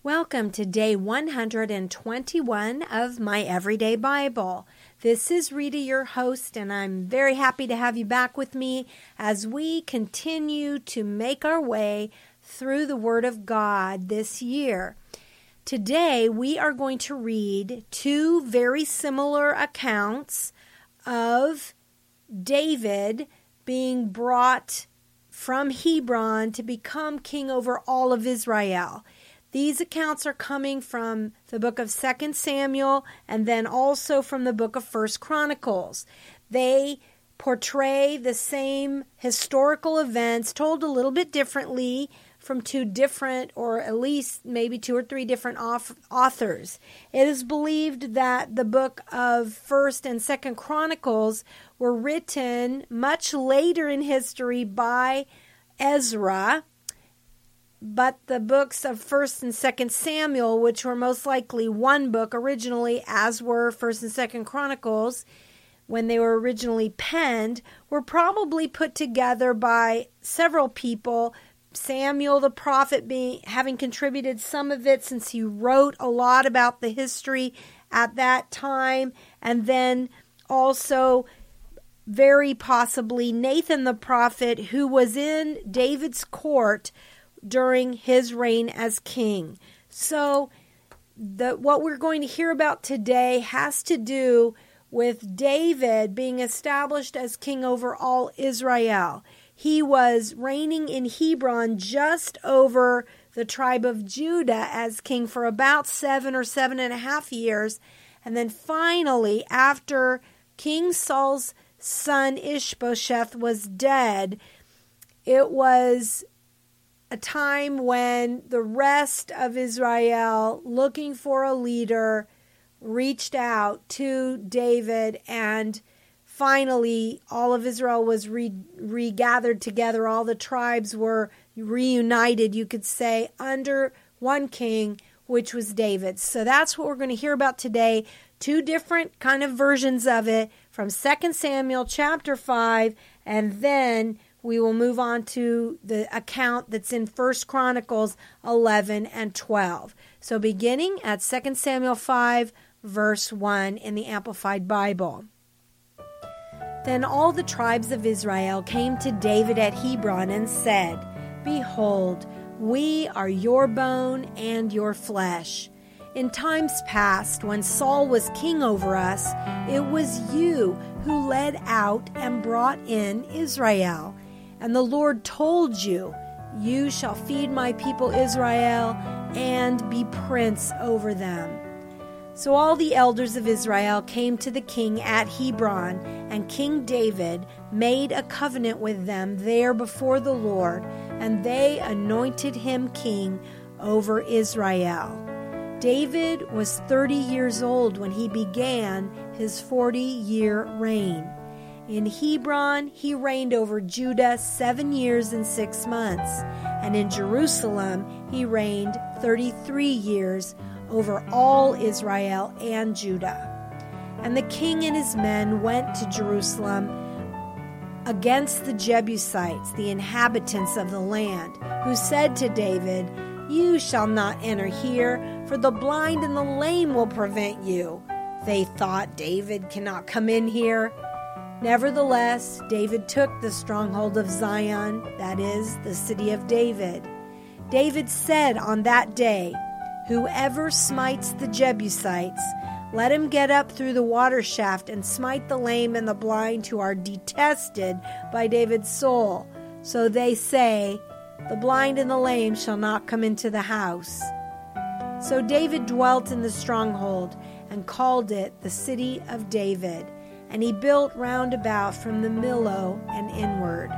Welcome to day 121 of My Everyday Bible. This is Rita, your host, and I'm very happy to have you back with me as we continue to make our way through the Word of God this year. Today, we are going to read two very similar accounts of David being brought from Hebron to become king over all of Israel. These accounts are coming from the book of 2 Samuel and then also from the book of 1 Chronicles. They portray the same historical events told a little bit differently from two different, or at least maybe two or three different authors. It is believed that the book of 1 and 2 Chronicles were written much later in history by Ezra, but the books of 1 and 2 Samuel, which were most likely one book originally, as were 1 and 2 Chronicles, when they were originally penned, were probably put together by several people. Samuel the prophet having contributed some of it since he wrote a lot about the history at that time, and then also very possibly Nathan the prophet, who was in David's court during his reign as king. So what we're going to hear about today has to do with David being established as king over all Israel. He was reigning in Hebron just over the tribe of Judah as king for about 7 or 7.5 years. And then finally, after King Saul's son Ishbosheth was dead, it was a time when the rest of Israel, looking for a leader, reached out to David, and finally all of Israel was regathered together. All the tribes were reunited, you could say, under one king, which was David. So that's what we're going to hear about today. Two different kind of versions of it from 2 Samuel chapter 5, and then we will move on to the account that's in 1 Chronicles 11 and 12. So beginning at 2 Samuel 5, verse 1 in the Amplified Bible. Then all the tribes of Israel came to David at Hebron and said, Behold, we are your bone and your flesh. In times past, when Saul was king over us, it was you who led out and brought in Israel. And the Lord told you, You shall feed my people Israel and be prince over them. So all the elders of Israel came to the king at Hebron, and King David made a covenant with them there before the Lord, and they anointed him king over Israel. David was 30 years old when he began his 40-year reign. In Hebron, he reigned over Judah 7 years and 6 months, and in Jerusalem, he reigned 33 years over all Israel and Judah. And the king and his men went to Jerusalem against the Jebusites, the inhabitants of the land, who said to David, You shall not enter here, for the blind and the lame will prevent you. They thought, David cannot come in here. Nevertheless, David took the stronghold of Zion, that is, the city of David. David said on that day, Whoever smites the Jebusites, let him get up through the water shaft and smite the lame and the blind who are detested by David's soul. So they say, The blind and the lame shall not come into the house. So David dwelt in the stronghold and called it the city of David. And he built round about from the Millo and inward.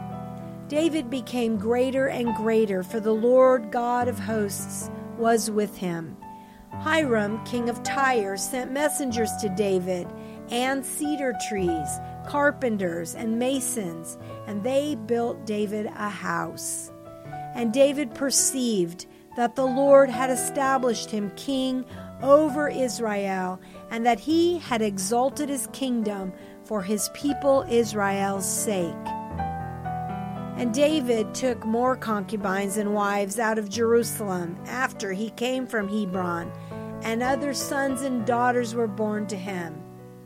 David became greater and greater, for the Lord God of hosts was with him. Hiram, king of Tyre, sent messengers to David, and cedar trees, carpenters, and masons, and they built David a house. And David perceived that the Lord had established him king over Israel, and that he had exalted his kingdom for his people Israel's sake. And David took more concubines and wives out of Jerusalem after he came from Hebron, and other sons and daughters were born to him.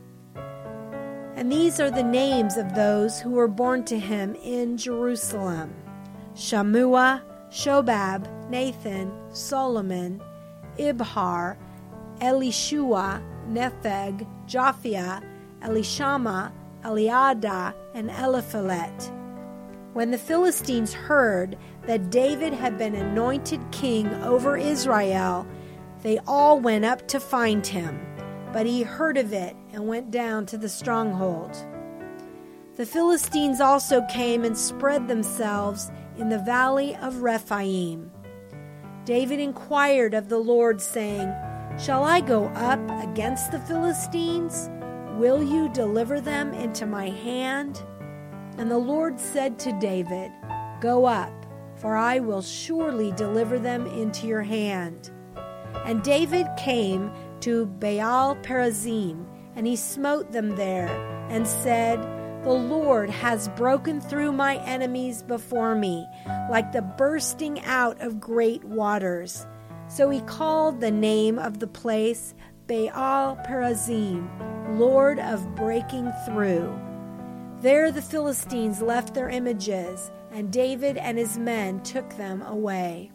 And these are the names of those who were born to him in Jerusalem: Shammua, Shobab, Nathan, Solomon, Ibhar, Elishua, Nepheg, Japhia, Elishama, Eliada, and Eliphalet. When the Philistines heard that David had been anointed king over Israel, they all went up to find him, but he heard of it and went down to the stronghold. The Philistines also came and spread themselves in the valley of Rephaim. David inquired of the Lord, saying, "Shall I go up against the Philistines? Will you deliver them into my hand?" And the Lord said to David, "Go up, for I will surely deliver them into your hand." And David came to Baal Perazim, and he smote them there, and said, "The Lord has broken through my enemies before me, like the bursting out of great waters." So he called the name of the place Baal Perazim, Lord of breaking through. There the Philistines left their images, and David and his men took them away.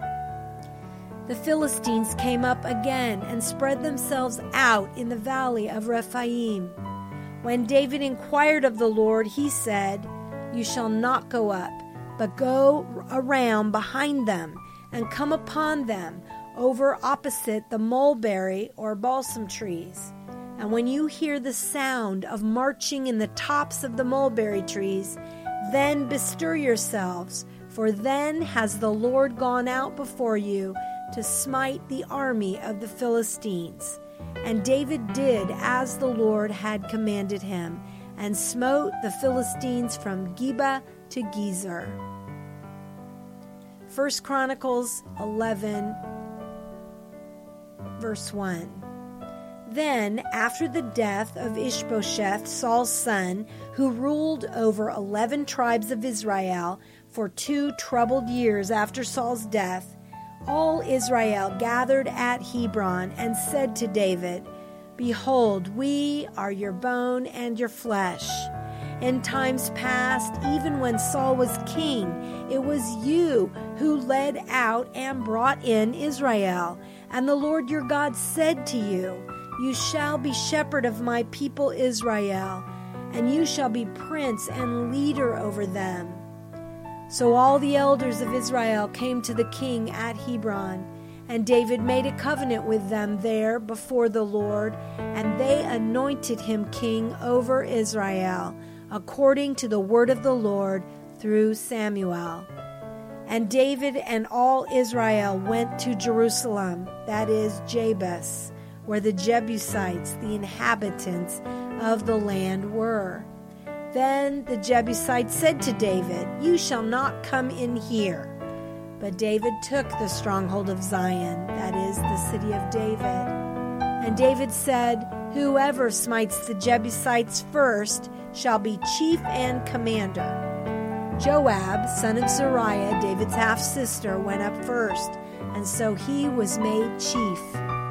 The Philistines came up again and spread themselves out in the valley of Rephaim. When David inquired of the Lord, he said, "You shall not go up, but go around behind them and come upon them over opposite the mulberry or balsam trees. And when you hear the sound of marching in the tops of the mulberry trees, then bestir yourselves, for then has the Lord gone out before you to smite the army of the Philistines." And David did as the Lord had commanded him, and smote the Philistines from Geba to Gezer. 1 Chronicles 11, verse 1. Then, after the death of Ishbosheth, Saul's son, who ruled over 11 tribes of Israel for 2 troubled years after Saul's death, all Israel gathered at Hebron and said to David, "Behold, we are your bone and your flesh. In times past, even when Saul was king, it was you who led out and brought in Israel. And the Lord your God said to you, 'You shall be shepherd of my people Israel, and you shall be prince and leader over them.'" So all the elders of Israel came to the king at Hebron, and David made a covenant with them there before the Lord, and they anointed him king over Israel, according to the word of the Lord through Samuel. And David and all Israel went to Jerusalem, that is Jebus, where the Jebusites, the inhabitants of the land, were. Then the Jebusites said to David, "You shall not come in here." But David took the stronghold of Zion, that is, the city of David. And David said, "Whoever smites the Jebusites first shall be chief and commander." Joab, son of Zeruiah, David's half-sister, went up first, and so he was made chief.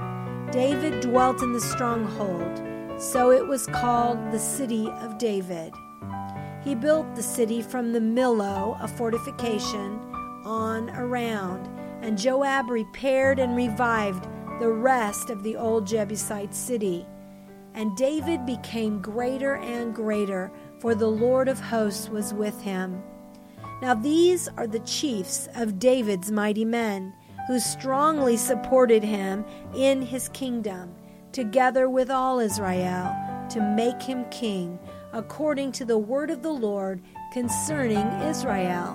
David dwelt in the stronghold, so it was called the City of David. He built the city from the Millo, a fortification, on around, and Joab repaired and revived the rest of the old Jebusite city. And David became greater and greater, for the Lord of hosts was with him. Now these are the chiefs of David's mighty men, who strongly supported him in his kingdom, together with all Israel, to make him king, according to the word of the Lord concerning Israel.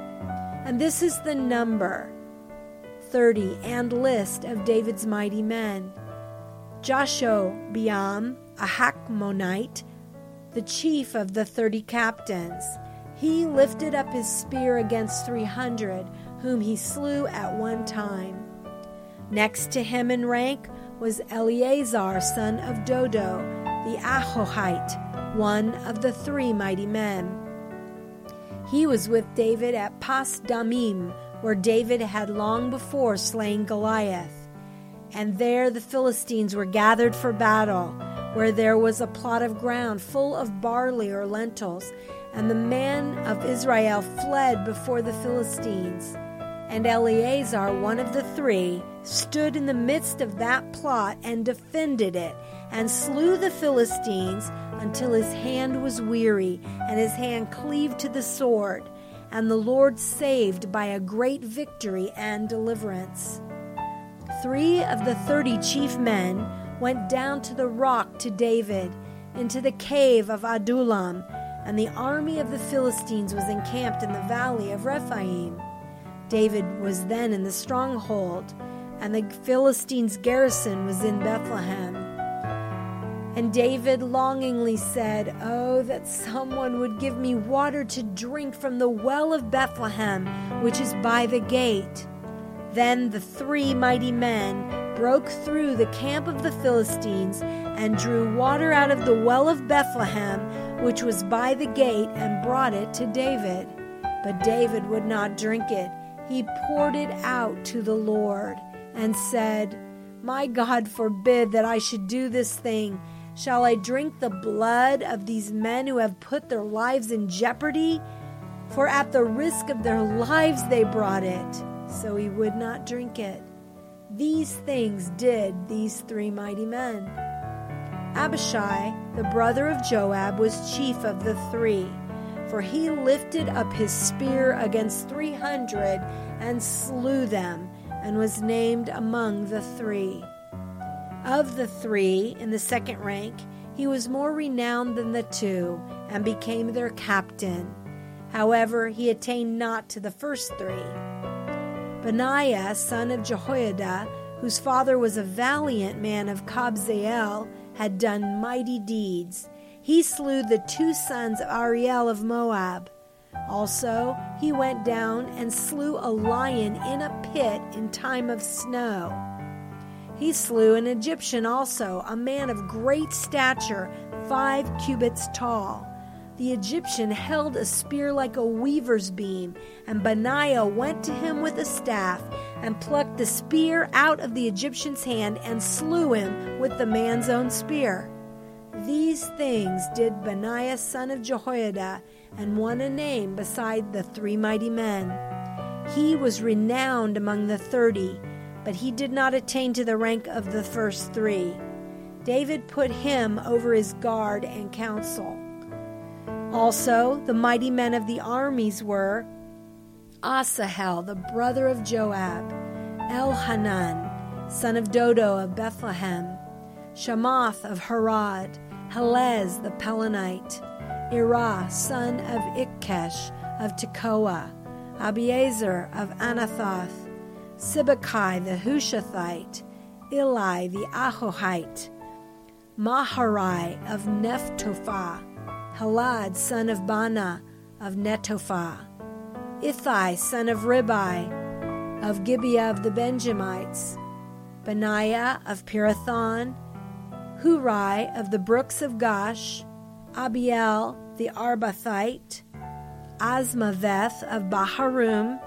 And this is the number, 30, and list of David's mighty men. Jashobeam, a Hakmonite, the chief of the 30 captains. He lifted up his spear against 300, whom he slew at one time. Next to him in rank was Eleazar, son of Dodo, the Ahohite, one of the 3 mighty men. He was with David at Pas Damim, where David had long before slain Goliath. And there the Philistines were gathered for battle, where there was a plot of ground full of barley or lentils, and the men of Israel fled before the Philistines. And Eleazar, one of the three, stood in the midst of that plot and defended it, and slew the Philistines until his hand was weary, and his hand cleaved to the sword. And the Lord saved by a great victory and deliverance. 3 of the 30 chief men went down to the rock to David, into the cave of Adullam, and the army of the Philistines was encamped in the valley of Rephaim. David was then in the stronghold, and the Philistines' garrison was in Bethlehem. And David longingly said, "Oh, that someone would give me water to drink from the well of Bethlehem, which is by the gate." Then the 3 mighty men broke through the camp of the Philistines and drew water out of the well of Bethlehem, which was by the gate, and brought it to David. But David would not drink it. He poured it out to the Lord and said, "My God forbid that I should do this thing. Shall I drink the blood of these men who have put their lives in jeopardy? For at the risk of their lives they brought it." So he would not drink it. These things did these 3 mighty men. Abishai, the brother of Joab, was chief of the 3, for he lifted up his spear against 300 and slew them, and was named among the 3. Of the 3 in the second rank, he was more renowned than the 2, and became their captain. However, he attained not to the first 3. Benaiah, son of Jehoiada, whose father was a valiant man of Kabzeel, had done mighty deeds. He slew the 2 sons of Ariel of Moab. Also, he went down and slew a lion in a pit in time of snow. He slew an Egyptian also, a man of great stature, 5 cubits tall. The Egyptian held a spear like a weaver's beam, and Benaiah went to him with a staff, and plucked the spear out of the Egyptian's hand, and slew him with the man's own spear. These things did Benaiah son of Jehoiada, and won a name beside the 3 mighty men. He was renowned among the 30, but he did not attain to the rank of the first 3. David put him over his guard and counsel. Also, the mighty men of the armies were Asahel, the brother of Joab, Elhanan, son of Dodo of Bethlehem, Shamath of Harod, Helez the Pelonite, Irah, son of Ikkesh of Tekoa, Abiezer of Anathoth, Sibbecai the Hushathite, Eli the Ahohite, Maharai of Nephtophah, Halad, son of Bana of Netophah, Ithai, son of Ribai of Gibeah of the Benjamites, Benaiah of Pirathon, Hurai of the brooks of Gash, Abiel the Arbathite, Asmaveth of Baharum,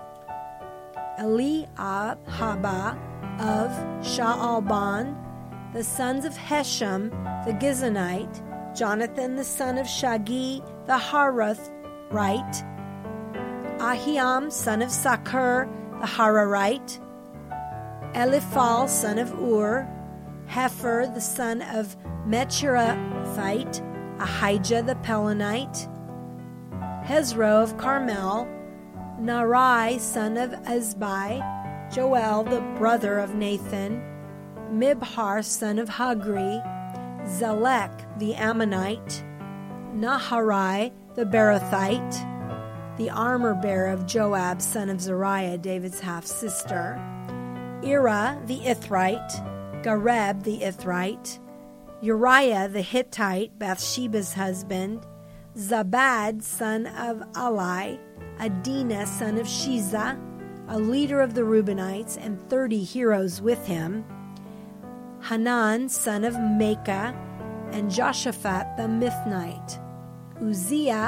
Eliahaba of Shaalban, the sons of Heshem the Gizonite, Jonathan the son of Shagi the Harathite, Ahiam son of Sakur the Hararite, Eliphal son of Ur, Hefer the son of Mechirathite, Ahijah the Pelonite, Hezro of Carmel, Narai son of Ezbai, Joel the brother of Nathan, Mibhar son of Hagri, Zelek the Ammonite, Naharai the Berothite, the armor-bearer of Joab son of Zeruiah, David's half-sister, Ira the Ithrite, Gareb the Ithrite, Uriah the Hittite, Bathsheba's husband, Zabad son of Ali, Adinah son of Shiza, a leader of the Reubenites, and 30 heroes with him, Hanan son of Maacah, and Joshaphat the Mithnite, Uzziah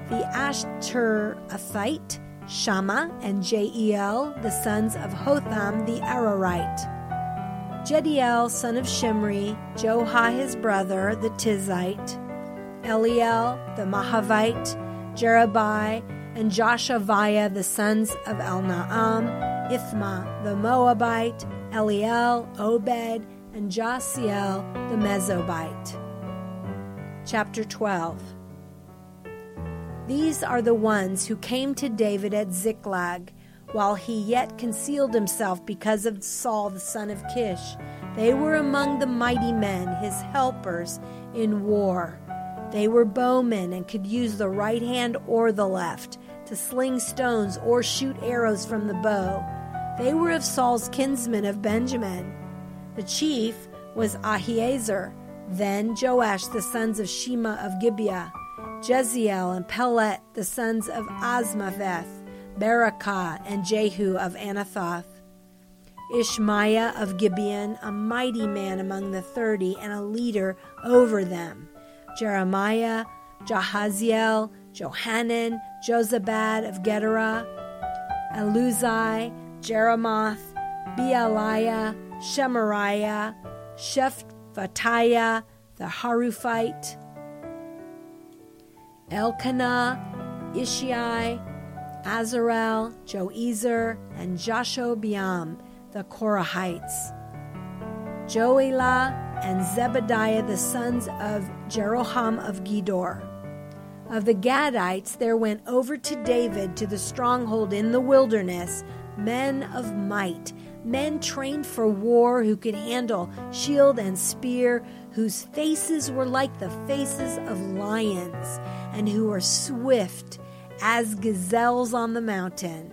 the Ashterathite, Shammah, and Jeiel, the sons of Hotham the Ararite. Jediel, son of Shimri, Joha his brother, the Tizite, Eliel, the Mahavite, Jerubai, and Joshaviah, the sons of Elnaam, Ithma, the Moabite, Eliel, Obed, and Jasiel, the Mesobite. Chapter 12. These are the ones who came to David at Ziklag, while he yet concealed himself because of Saul the son of Kish. They were among the mighty men, his helpers in war. They were bowmen and could use the right hand or the left to sling stones or shoot arrows from the bow. They were of Saul's kinsmen of Benjamin. The chief was Ahiezer, then Joash the sons of Shema of Gibeah, Jeziel and Pelet the sons of Azmaveth, Berakah and Jehu of Anathoth, Ishmaiah of Gibeon, a mighty man among the 30 and a leader over them, Jeremiah, Jahaziel, Johanan, Jozabad of Gedera, Eluzai, Jeremoth, Bealiah, Shemariah, Shephatiah the Haruphite, Elkanah, Ishai, Azarel, Joezer, and Jashobeam, the Korahites, Joelah, and Zebediah, the sons of Jeroham of Gedor. Of the Gadites there went over to David to the stronghold in the wilderness men of might, men trained for war who could handle shield and spear, whose faces were like the faces of lions, and who were swift as gazelles on the mountain.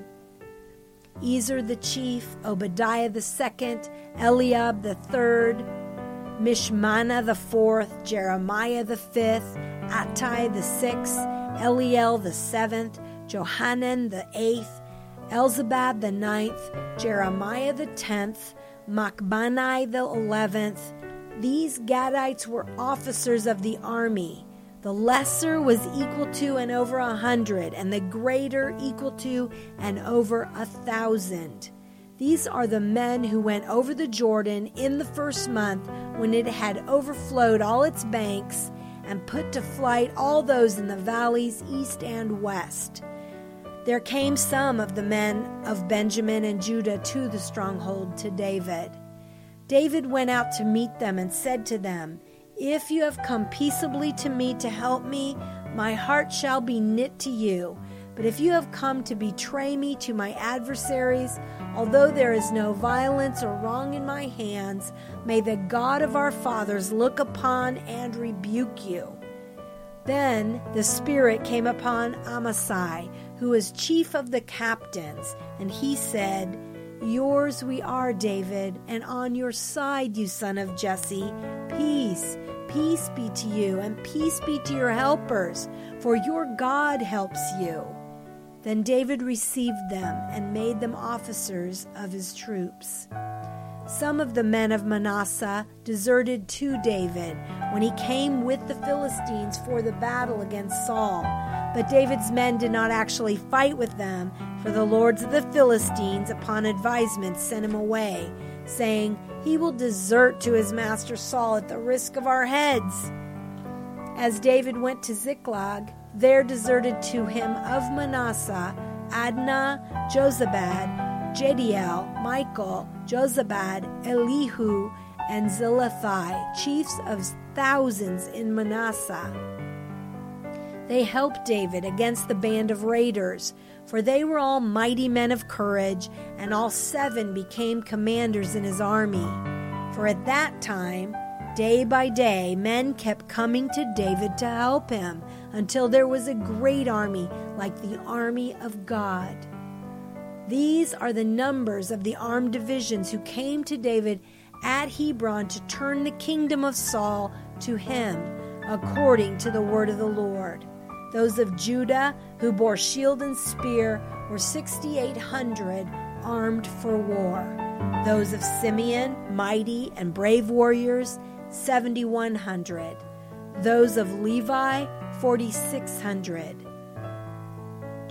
Ezer the chief, Obadiah the second, Eliab the third, Mishmana the fourth, Jeremiah the fifth, Attai the sixth, Eliel the seventh, Johanan the eighth, Elzabad the ninth, Jeremiah the 10th, Machbanai the 11th. These Gadites were officers of the army. The lesser was equal to and over 100, and the greater equal to and over 1,000. These are the men who went over the Jordan in the first month when it had overflowed all its banks, and put to flight all those in the valleys east and west. There came some of the men of Benjamin and Judah to the stronghold to David. David went out to meet them and said to them, "If you have come peaceably to me to help me, my heart shall be knit to you. But if you have come to betray me to my adversaries, although there is no violence or wrong in my hands, may the God of our fathers look upon and rebuke you." Then the Spirit came upon Amasai, who was chief of the captains, and he said, "Yours we are, David, and on your side, you son of Jesse. Peace, peace be to you, and peace be to your helpers, for your God helps you." Then David received them and made them officers of his troops. Some of the men of Manasseh deserted to David when he came with the Philistines for the battle against Saul. But David's men did not actually fight with them, for the lords of the Philistines, upon advisement, sent him away, saying, "He will desert to his master Saul at the risk of our heads." As David went to Ziklag, there deserted to him of Manasseh Adnah, Jozabad, Jediel, Michael, Jozabad, Elihu, and Zilethai, chiefs of thousands in Manasseh. They helped David against the band of raiders, for they were all mighty men of courage, and all 7 became commanders in his army. For at that time, day by day, men kept coming to David to help him, until there was a great army like the army of God. These are the numbers of the armed divisions who came to David at Hebron to turn the kingdom of Saul to him, according to the word of the Lord. Those of Judah who bore shield and spear were 6,800 armed for war. Those of Simeon, mighty and brave warriors, 7,100. Those of Levi, 4,600.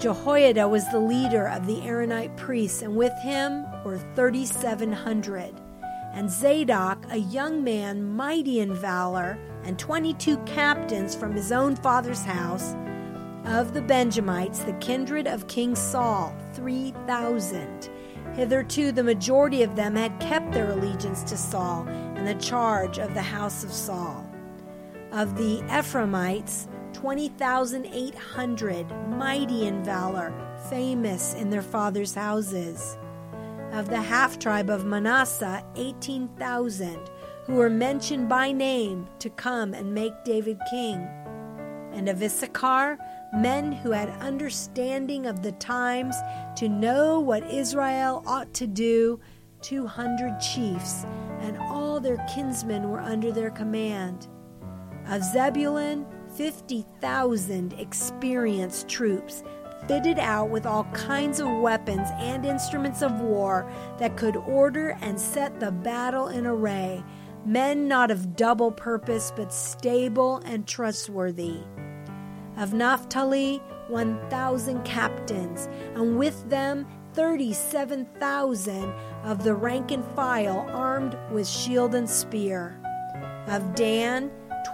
Jehoiada was the leader of the Aaronite priests, and with him were 3,700. And Zadok, a young man mighty in valor, and 22 captains from his own father's house, of the Benjamites, the kindred of King Saul, 3,000. Hitherto the majority of them had kept their allegiance to Saul and the charge of the house of Saul. Of the Ephraimites, 20,800, mighty in valor, famous in their fathers' houses. Of the half-tribe of Manasseh, 18,000, who were mentioned by name to come and make David king. And of Issachar, men who had understanding of the times to know what Israel ought to do, 200 chiefs, and all their kinsmen were under their command. Of Zebulun, 50,000 experienced troops, fitted out with all kinds of weapons and instruments of war that could order and set the battle in array, men not of double purpose, but stable and trustworthy. Of Naphtali, 1,000 captains, and with them 37,000 of the rank and file armed with shield and spear. Of Dan,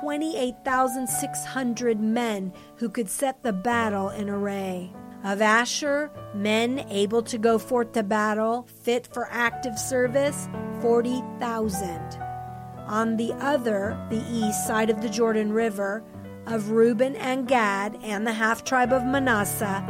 28,600 men who could set the battle in array. Of Asher, men able to go forth to battle, fit for active service, 40,000. On the east side of the Jordan River, of Reuben and Gad and the half-tribe of Manasseh,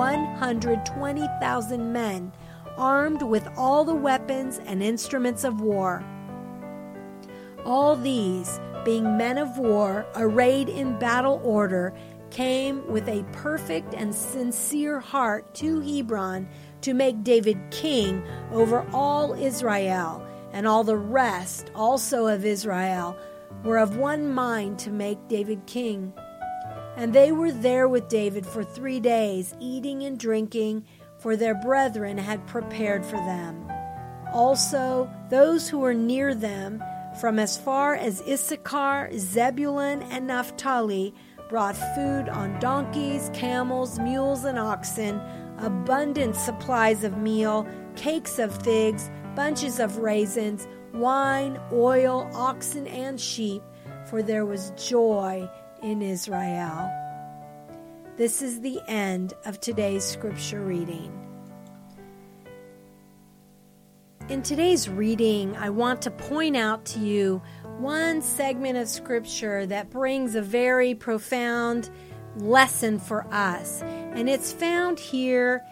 120,000 men, armed with all the weapons and instruments of war. All these, being men of war, arrayed in battle order, came with a perfect and sincere heart to Hebron to make David king over all Israel, and all the rest also of Israel were of one mind to make David king. And they were there with David for 3 days, eating and drinking, for their brethren had prepared for them. Also, those who were near them, from as far as Issachar, Zebulun, and Naphtali, brought food on donkeys, camels, mules, and oxen, abundant supplies of meal, cakes of figs, bunches of raisins, wine, oil, oxen, and sheep, for there was joy in Israel. This is the end of today's scripture reading. In today's reading, I want to point out to you one segment of scripture that brings a very profound lesson for us. And it's found here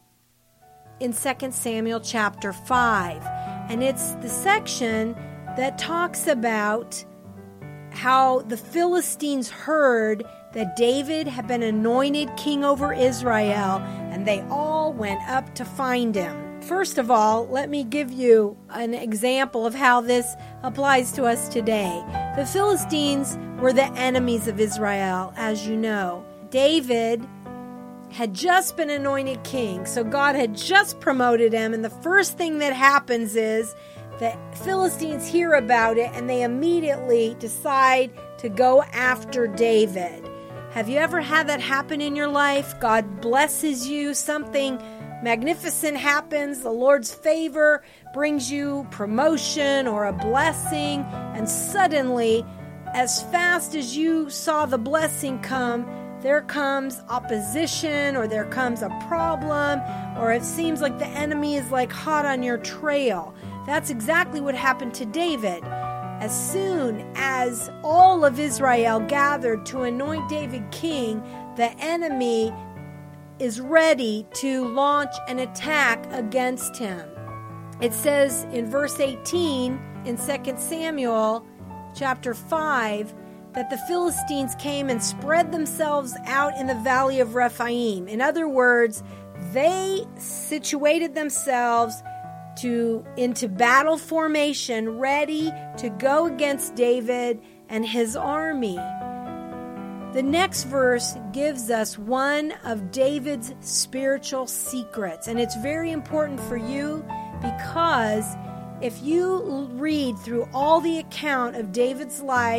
in 2 Samuel chapter 5. And it's the section that talks about how the Philistines heard that David had been anointed king over Israel, and they all went up to find him. First of all, let me give you an example of how this applies to us today. The Philistines were the enemies of Israel, as you know. David had just been anointed king, so God had just promoted him, and the first thing that happens is the Philistines hear about it, and they immediately decide to go after David. Have you ever had that happen in your life? God blesses you, something magnificent happens, the Lord's favor brings you promotion or a blessing, and suddenly, as fast as you saw the blessing come, there comes opposition, or there comes a problem, or it seems like the enemy is like hot on your trail. That's exactly what happened to David. As soon as all of Israel gathered to anoint David king, the enemy is ready to launch an attack against him. It says in verse 18 in 2 Samuel chapter 5 that the Philistines came and spread themselves out in the valley of Rephaim. In other words, they situated themselves into battle formation, ready to go against David and his army. The next verse gives us one of David's spiritual secrets, and it's very important for you because if you read through all the account of David's life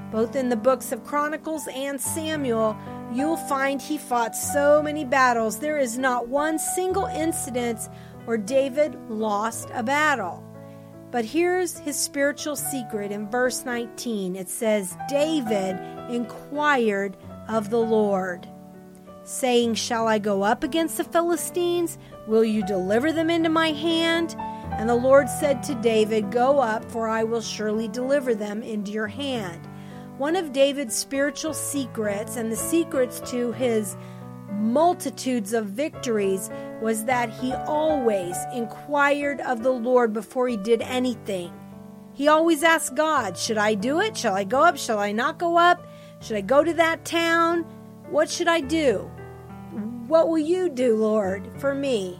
both in the books of Chronicles and Samuel, you'll find he fought so many battles. There is not one single incident where David lost a battle. But here's his spiritual secret in verse 19. It says, David inquired of the Lord, saying, Shall I go up against the Philistines? Will you deliver them into my hand? And the Lord said to David, Go up, for I will surely deliver them into your hand. One of David's spiritual secrets, and the secrets to his multitudes of victories, was that he always inquired of the Lord before he did anything. He always asked God, should I do it? Shall I go up? Shall I not go up? Should I go to that town? What should I do? What will you do, Lord, for me?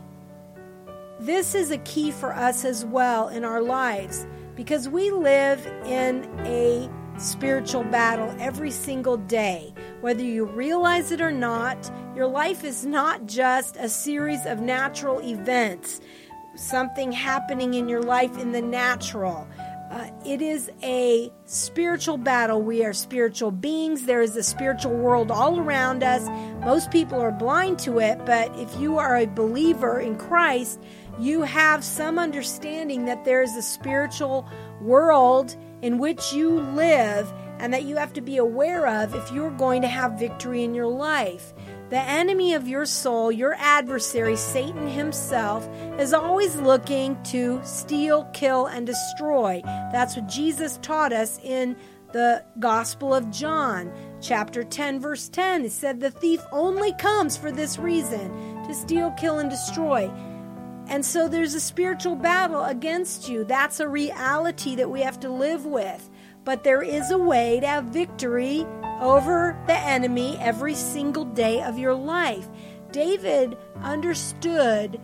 This is a key for us as well in our lives, because we live in a spiritual battle every single day. Whether you realize it or not, your life is not just a series of natural events, something happening in your life in the natural. It is a spiritual battle. We are spiritual beings. There is a spiritual world all around us. Most people are blind to it, but if you are a believer in Christ, you have some understanding that there is a spiritual world in which you live and that you have to be aware of if you're going to have victory in your life. The enemy of your soul, your adversary, Satan himself, is always looking to steal, kill, and destroy. That's what Jesus taught us in the Gospel of John, chapter 10, verse 10. It said the thief only comes for this reason, to steal, kill, and destroy. And so there's a spiritual battle against you. That's a reality that we have to live with. But there is a way to have victory over the enemy every single day of your life. David understood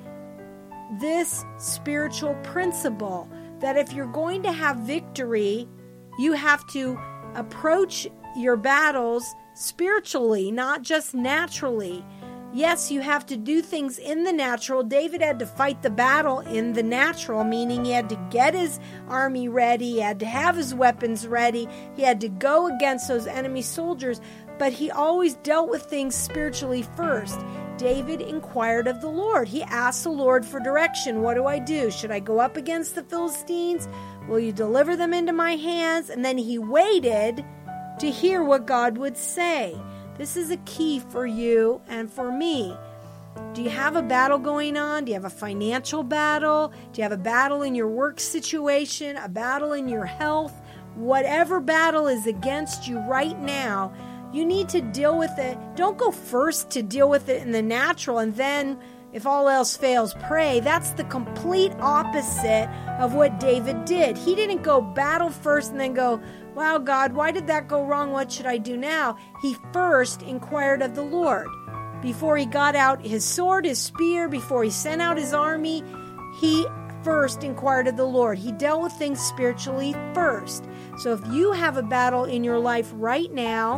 this spiritual principle that if you're going to have victory, you have to approach your battles spiritually, not just naturally. Yes, you have to do things in the natural. David had to fight the battle in the natural, meaning he had to get his army ready, he had to have his weapons ready, he had to go against those enemy soldiers, but he always dealt with things spiritually first. David inquired of the Lord. He asked the Lord for direction. What do I do? Should I go up against the Philistines? Will you deliver them into my hands? And then he waited to hear what God would say. This is a key for you and for me. Do you have a battle going on? Do you have a financial battle? Do you have a battle in your work situation? A battle in your health? Whatever battle is against you right now, you need to deal with it. Don't go first to deal with it in the natural and then, if all else fails, pray. That's the complete opposite of what David did. He didn't go battle first and then go, wow, God, why did that go wrong? What should I do now? He first inquired of the Lord. Before he got out his sword, his spear, before he sent out his army, he first inquired of the Lord. He dealt with things spiritually first. So if you have a battle in your life right now,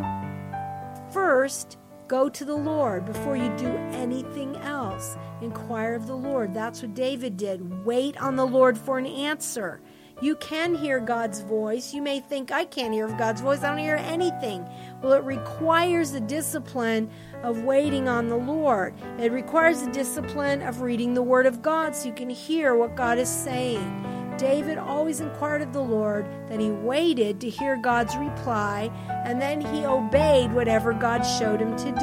first, go to the Lord before you do anything else. Inquire of the Lord. That's what David did. Wait on the Lord for an answer. You can hear God's voice. You may think, I can't hear God's voice. I don't hear anything. Well, it requires the discipline of waiting on the Lord. It requires the discipline of reading the Word of God so you can hear what God is saying. David always inquired of the Lord, then he waited to hear God's reply, and then he obeyed whatever God showed him to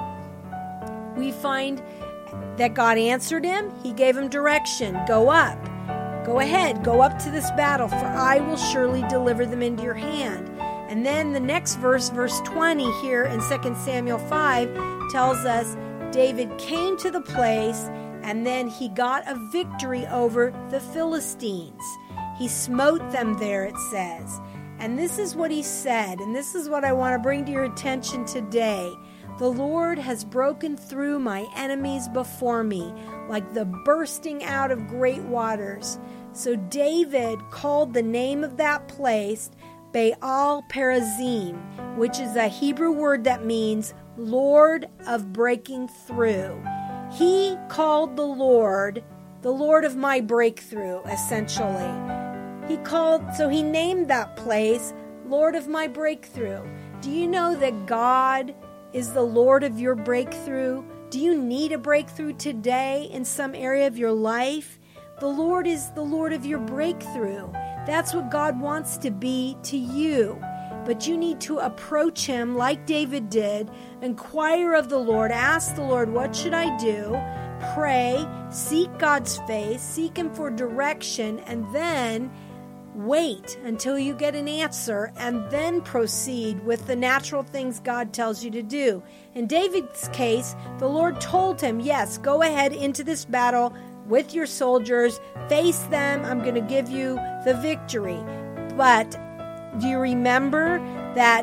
do. We find that God answered him. He gave him direction. Go up. Go ahead. Go up to this battle, for I will surely deliver them into your hand. And then the next verse, verse 20 here in 2 Samuel 5, tells us David came to the place and then he got a victory over the Philistines. He smote them there, it says. And this is what he said, and this is what I want to bring to your attention today. The Lord has broken through my enemies before me, like the bursting out of great waters. So David called the name of that place Baal Perazim, which is a Hebrew word that means Lord of breaking through. He called the Lord of my breakthrough, essentially. He named that place Lord of my breakthrough. Do you know that God is the Lord of your breakthrough? Do you need a breakthrough today in some area of your life? The Lord is the Lord of your breakthrough. That's what God wants to be to you. But you need to approach Him like David did, inquire of the Lord, ask the Lord, what should I do? Pray, seek God's face, seek Him for direction, and then wait until you get an answer, and then proceed with the natural things God tells you to do. In David's case, the Lord told him, yes, go ahead into this battle with your soldiers, face them, I'm going to give you the victory. But do you remember that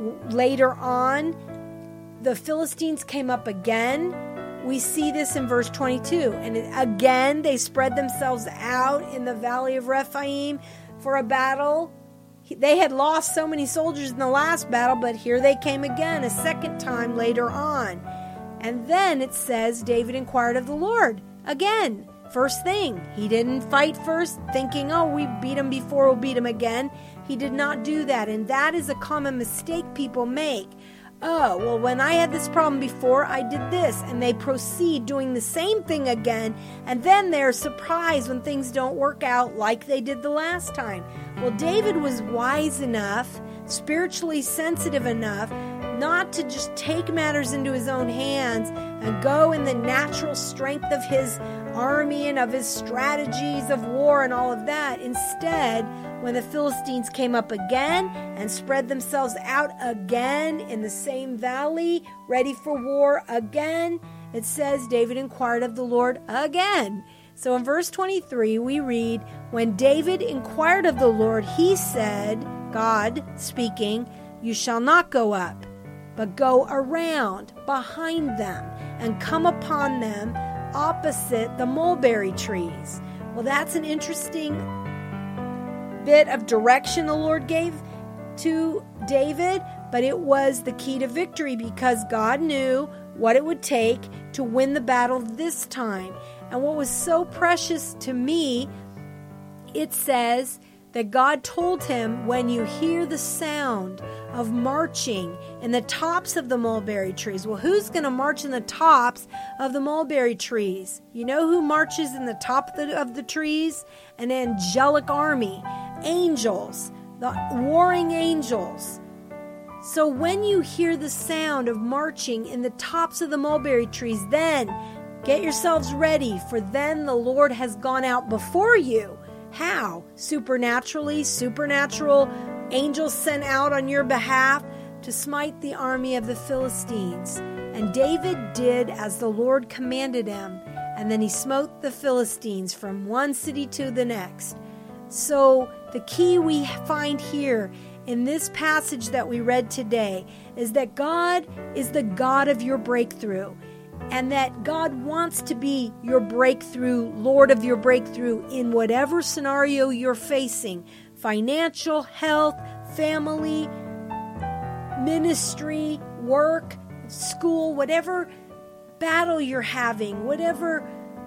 later on, the Philistines came up again? We see this in verse 22. And again, they spread themselves out in the valley of Rephaim for a battle. They had lost so many soldiers in the last battle, but here they came again a second time later on. And then it says, David inquired of the Lord again. First thing, he didn't fight first thinking, oh, we beat him before, we'll beat him again. He did not do that. And that is a common mistake people make. Oh, well, when I had this problem before, I did this. And they proceed doing the same thing again. And then they're surprised when things don't work out like they did the last time. Well, David was wise enough, spiritually sensitive enough, not to just take matters into his own hands and go in the natural strength of his army and of his strategies of war and all of that. Instead, when the Philistines came up again and spread themselves out again in the same valley, ready for war again, it says David inquired of the Lord again. So in verse 23, we read, when David inquired of the Lord, he said, God speaking, you shall not go up, but go around behind them and come upon them opposite the mulberry trees. Well, that's an interesting bit of direction the Lord gave to David, but it was the key to victory because God knew what it would take to win the battle this time. And what was so precious to me, it says that God told him, when you hear the sound of marching in the tops of the mulberry trees. Well, who's going to march in the tops of the mulberry trees? You know who marches in the top of the trees? An angelic army. Angels. The warring angels. So when you hear the sound of marching in the tops of the mulberry trees, then get yourselves ready, for then the Lord has gone out before you. How? Supernaturally, supernatural angels sent out on your behalf to smite the army of the Philistines. And David did as the Lord commanded him, and then he smote the Philistines from one city to the next. So the key we find here in this passage that we read today is that God is the God of your breakthrough. And that God wants to be your breakthrough, Lord of your breakthrough in whatever scenario you're facing. Financial, health, family, ministry, work, school, whatever battle you're having, whatever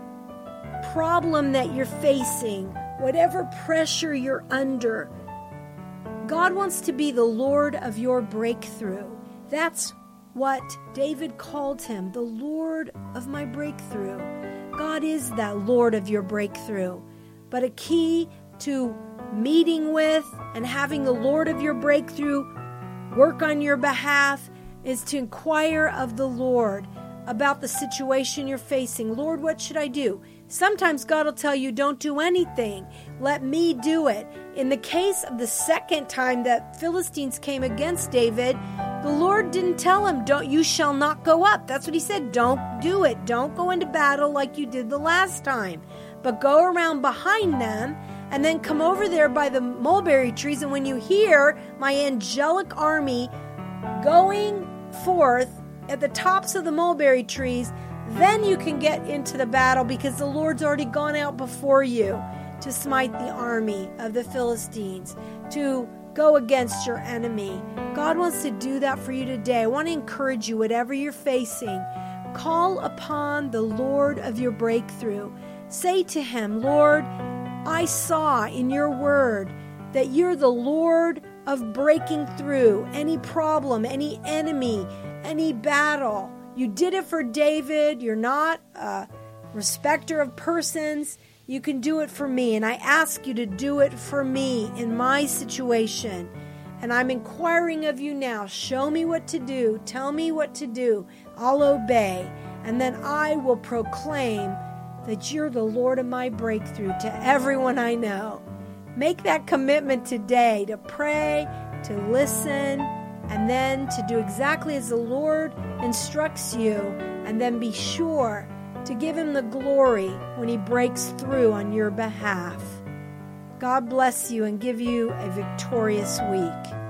problem that you're facing, whatever pressure you're under. God wants to be the Lord of your breakthrough. That's what David called him, the Lord of my breakthrough. God is that Lord of your breakthrough. But a key to meeting with and having the Lord of your breakthrough work on your behalf is to inquire of the Lord about the situation you're facing. Lord, what should I do? Sometimes God will tell you, don't do anything. Let me do it. In the case of the second time that Philistines came against David, the Lord didn't tell him, you shall not go up. That's what he said. Don't do it. Don't go into battle like you did the last time. But go around behind them and then come over there by the mulberry trees. And when you hear my angelic army going forth at the tops of the mulberry trees, then you can get into the battle because the Lord's already gone out before you to smite the army of the Philistines, to go against your enemy. God wants to do that for you today. I want to encourage you, whatever you're facing, call upon the Lord of your breakthrough. Say to him, Lord, I saw in your word that you're the Lord of breaking through any problem, any enemy, any battle. You did it for David. You're not a respecter of persons. You can do it for me. And I ask you to do it for me in my situation. And I'm inquiring of you now. Show me what to do. Tell me what to do. I'll obey. And then I will proclaim that you're the Lord of my breakthrough to everyone I know. Make that commitment today to pray, to listen, and then to do exactly as the Lord instructs you. And then be sure to give him the glory when he breaks through on your behalf. God bless you and give you a victorious week.